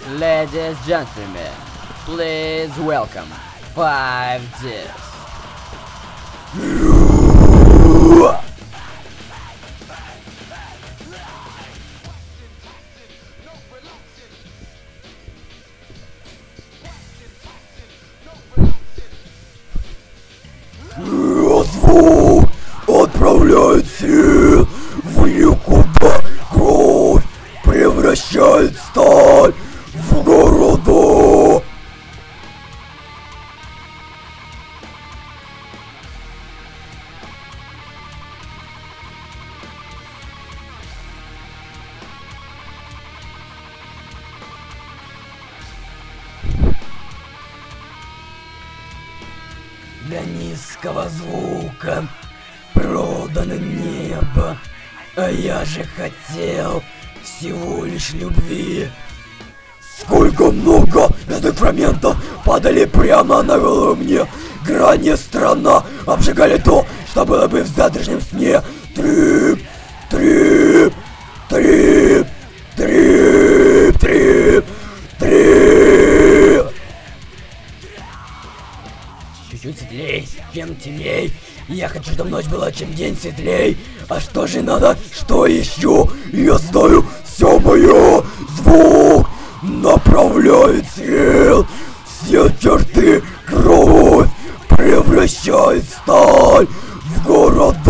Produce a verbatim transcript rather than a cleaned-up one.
Ladies, gentlemen, please welcome Five Ds. Звук отправляет сил в никуда, кровь превращает сталь в города. Для низкого звука продано небо, а я же хотел всего лишь любви. Сколько много этих фрагментов падали прямо на голову мне. Грани страна обжигали то, что было бы в завтрашнем сне. Трип, трип, трип, трип, трип, трип. Чуть-чуть светлей, чем темней. Я хочу, чтобы ночь была чем день светлей. А что же надо, что еще? Я знаю, все мое. Звук направляет сил. Все черты, кровь превращает сталь в города.